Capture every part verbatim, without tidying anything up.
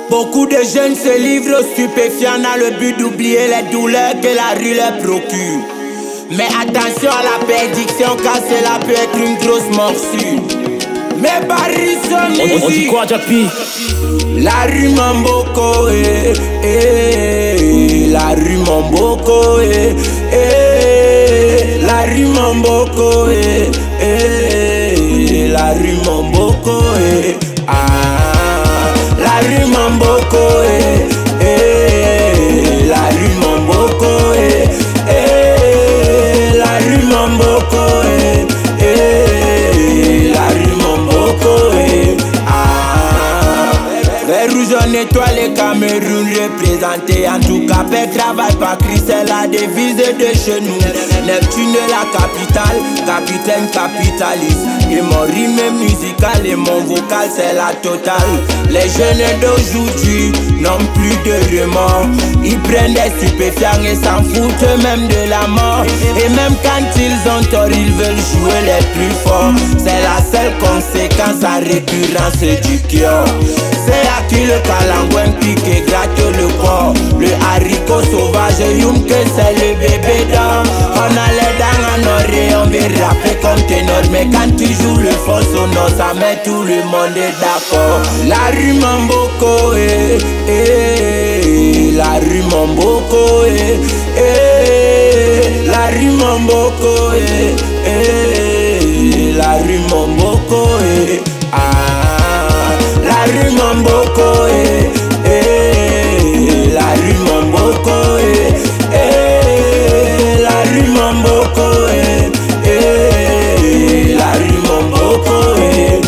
Beaucoup de jeunes se livrent aux stupéfiants dans le but d'oublier les douleurs que la rue leur procure. Mais attention à la perdition, car cela peut être une grosse morsure. Mais Paris sont on, on dit quoi, Jappy? La rue Mamboko, eh, eh, la rue Mamboko, eh, eh, la rue Mamboko, eh, eh, la rue Mamboko, eh, ah, la rue Mamboko, eh, eh, la rue Mamboko, eh, eh, la rue Mamboko, eh, eh, la rue Mamboko, eh, ah. Vert rouge en étoile et Cameroun représenté. En tout cas, paix, travail, pas cri, c'est la devise de chez nous. Neptune est la capitale, capitaine capitaliste. Et mon rythme musical et mon vocal, c'est la totale. Les jeunes d'aujourd'hui n'ont plus de remords. Ils prennent des stupéfiants et s'en foutent même de la mort. Et même quand ils ont tort, ils veulent jouer les plus forts. C'est la seule conséquence en récurrence du cœur. C'est à qui le calangouin pique et gratte le corps. Le haricot sauvage, youm que c'est le bébé d'or. On a les dents en oreille, on veut rapper comme ténor. Mais quand tu joues le faux sonore, ça met tout le monde d'accord. La rue Mamboko, eh, eh, la rue Mamboko, eh, eh, la rue Mamboko, eh, eh, la rue Mamboko, eh, ah, la rue Mamboko, eh, eh, la rue Mamboko, eh, eh, la rue Mamboko, eh, eh, la rue Mamboko, eh,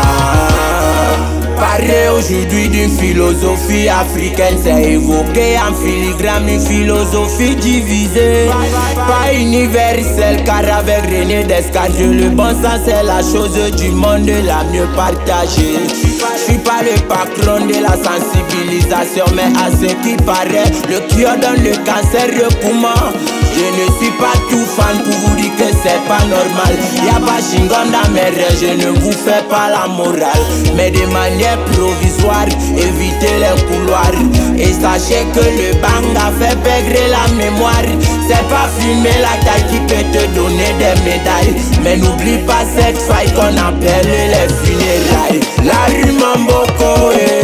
ah. Parler aujourd'hui d'une philosophie africaine, c'est évoquer en filigrane une philosophie divisée, pas universelle, car avec René Descartes, le bon sens c'est la chose du monde la mieux partagée. Je suis pas le patron de la sensibilisation, mais à ce qui paraît, le cure donne le cancer, le poumon. Je ne suis pas tout fan pour vous dire que c'est pas normal. Y'a pas chingon dans mes rêves, je ne vous fais pas la morale. Mais de manière provisoire, évitez les couloirs. Et sachez que le bang a fait perdre la mémoire. C'est pas fumer la taille qui peut te donner des médailles. Mais n'oublie pas cette faille qu'on appelle les funérailles. La rue Mamboko, eh.